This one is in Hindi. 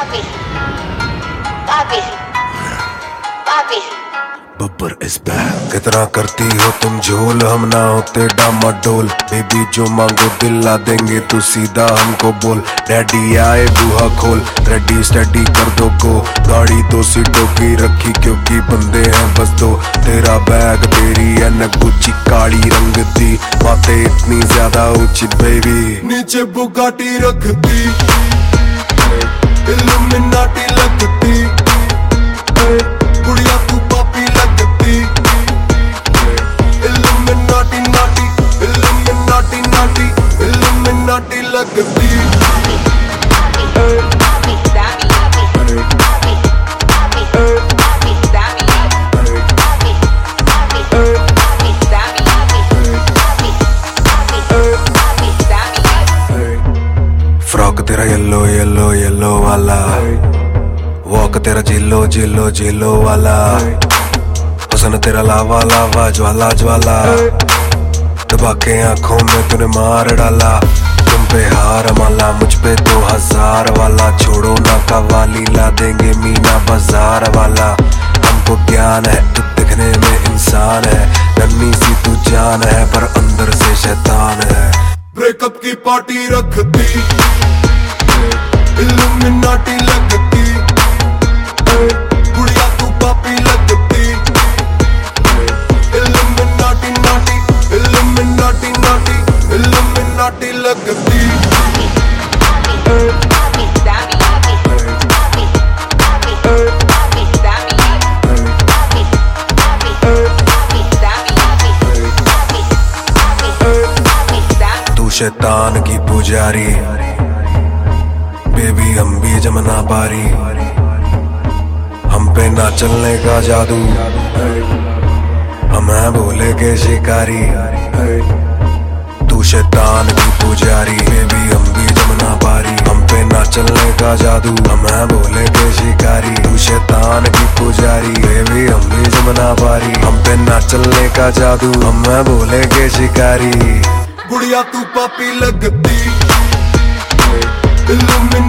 बब्बर इस बैक। कितना करती हो तुम झोल, हम ना होते डामाडोल। बेबी जो मांगो दिल ला देंगे, तू सीधा हमको बोल। डैडी आए बूहा खोल, रेडी स्टडी कर दो गो। गाड़ी 2 सीटों की रखी क्योंकि बंदे हैं बस 2। तेरा बैग तेरी एनक गुच्ची काली रंग दी। बातें इतनी ज्यादा ऊंची बेबी, नीचे बुगाटी रखती। इल्यूमिनाटी लगती, गुड़िया तू पापी लगती। इल्यूमिनाटी नाटी, इल्यूमिनाटी नाटी, इल्यूमिनाटी लगती। फ्रॉक तेरा येलो येलो येलो वाला, वॉक तेरा जिलो जिलो जिलो वाला। पसंद तेरा लावा लावा ज्वाला ज्वाला। दबा के आंखों में तूने मार डाला। तुम पे हार माला, मुझ पे 2000 वाला। छोड़ो ना कवाली, ला देंगे मीना बाजार वाला। हमको ज्ञान है तू दिखने में इंसान है। नन्ही सी तू जान है पर अंदर से शैतान है। ब्रेकअप की पार्टी रखती, इल्यूमिनाटी लगती। गुड़िया तू पापी लगती। इल्यूमिनाटी नाटी, इल्यूमिनाटी नाटी, इल्यूमिनाटी लगती। तू शैतान की पुजारी, बेबी हम भी जमना बारी। हम पे ना चलने का जादू, हम हैं भोले के शिकारी। तू शैतान की पुजारी, बेबी हम भी जमना बारी। हम पे ना चलने का जादू, हम हैं भोले के शिकारी। तू शैतान की पुजारी, बेबी हम भी जमना बारी। हम पे ना चलने का जादू, हम हैं भोले के शिकारी। गुड़िया तू पापी लगती।